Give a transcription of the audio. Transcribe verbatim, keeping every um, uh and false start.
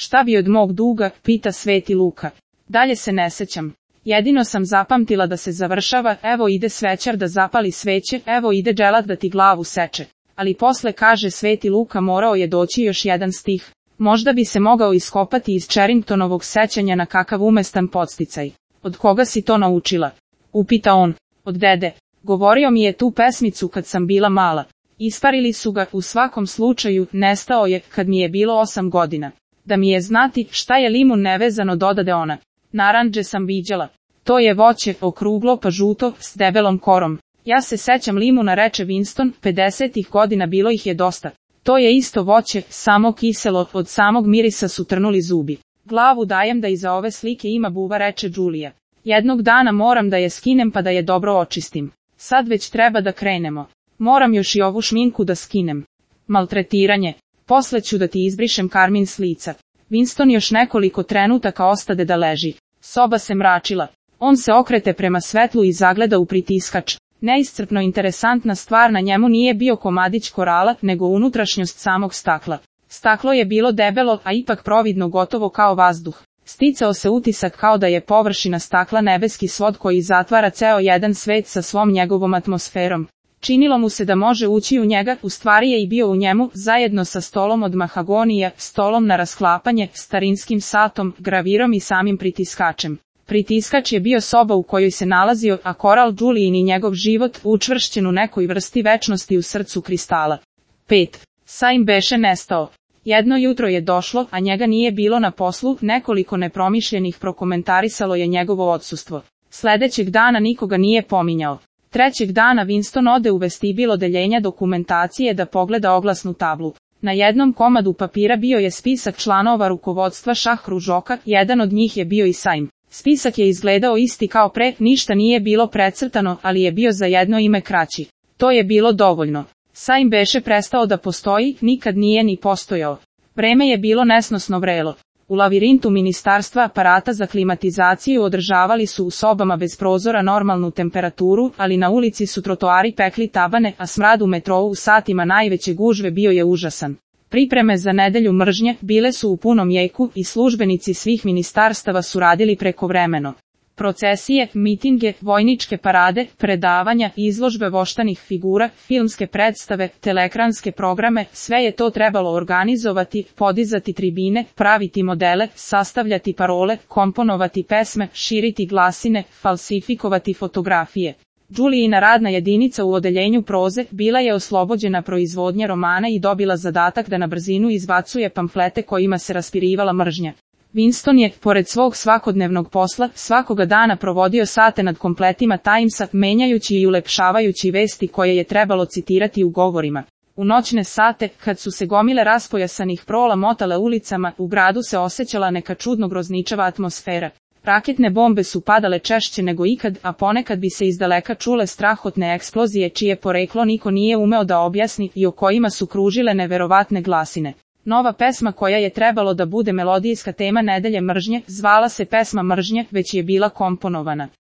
Šta bi od mog duga, pita Sveti Luka. Dalje se ne sećam. Jedino sam zapamtila da se završava, evo ide svećar da zapali sveće, evo ide dželat da ti glavu seče. Ali posle, kaže Sveti Luka, morao je doći još jedan stih. Možda bi se mogao iskopati iz Cheringtonovog sećanja na kakav umestan podsticaj. Od koga si to naučila? Upita on. Od dede. Govorio mi je tu pesmicu kad sam bila mala. Isparili su ga, u svakom slučaju, nestao je, kad mi je bilo osam godina. Da mi je znati, šta je limun nevezano, dodade ona. Narandže sam viđala. To je voće, okruglo pa žuto, s debelom korom. Ja se sećam limuna, reče Winston, pedesetih godina bilo ih je dosta. To je isto voće, samo kiselo, od samog mirisa su trnuli zubi. Glavu dajem da iza ove slike ima buva, reče Đulija. Jednog dana moram da je skinem pa da je dobro očistim. Sad već treba da krenemo. Moram još i ovu šminku da skinem. Maltretiranje. Posle ću da ti izbrišem karmin s lica. Winston još nekoliko trenutaka ostade da leži. Soba se mračila. On se okrete prema svetlu i zagleda u pritiskač. Neiscrpno interesantna stvar na njemu nije bio komadić korala, nego unutrašnjost samog stakla. Staklo je bilo debelo, a ipak providno, gotovo kao vazduh. Sticao se utisak kao da je površina stakla nebeski svod koji zatvara ceo jedan svet sa svom njegovom atmosferom. Činilo mu se da može ući u njega, u stvari je i bio u njemu, zajedno sa stolom od mahagonija, stolom na rasklapanje, starinskim satom, gravirom i samim pritiskačem. Pritiskač je bio soba u kojoj se nalazio, a koral Đulijin i njegov život, učvršćen u nekoj vrsti večnosti u srcu kristala. pet. Saim beše nestao. Jedno jutro je došlo, a njega nije bilo na poslu, nekoliko nepromišljenih prokomentarisalo je njegovo odsustvo. Sledećeg dana nikoga nije pominjao. Trećeg dana Winston ode u vestibil odeljenja dokumentacije da pogleda oglasnu tablu. Na jednom komadu papira bio je spisak članova rukovodstva šah kružoka, jedan od njih je bio i Saim. Spisak je izgledao isti kao pre, ništa nije bilo precrtano, ali je bio za jedno ime kraći. To je bilo dovoljno. Saim beše prestao da postoji, nikad nije ni postojao. Vreme je bilo nesnosno vrelo. U lavirintu ministarstva aparata za klimatizaciju održavali su u sobama bez prozora normalnu temperaturu, ali na ulici su trotoari pekli tabane, a smrad u metrou u satima najveće gužve bio je užasan. Pripreme za nedelju mržnje bile su u punom jeku i službenici svih ministarstava su radili prekovremeno. Procesije, mitinge, vojničke parade, predavanja, izložbe voštanih figura, filmske predstave, teleekranske programe, sve je to trebalo organizovati, podizati tribine, praviti modele, sastavljati parole, komponovati pesme, širiti glasine, falsifikovati fotografije. Đulijina radna jedinica u odeljenju proze bila je oslobođena proizvodnje romana i dobila zadatak da na brzinu izbacuje pamflete kojima se raspirivala mržnja. Winston je, pored svog svakodnevnog posla, svakoga dana provodio sate nad kompletima Timesa, menjajući i ulepšavajući vesti koje je trebalo citirati u govorima. U noćne sate, kad su se gomile raspojasanih prola motale ulicama, u gradu se osjećala neka čudno grozničava atmosfera. Raketne bombe su padale češće nego ikad, a ponekad bi se izdaleka čule strahotne eksplozije čije poreklo niko nije umeo da objasni i o kojima su kružile neverovatne glasine. Nova pesma koja je trebalo da bude melodijska tema nedelje mržnje, zvala se pesma mržnje, već je bila komponovana.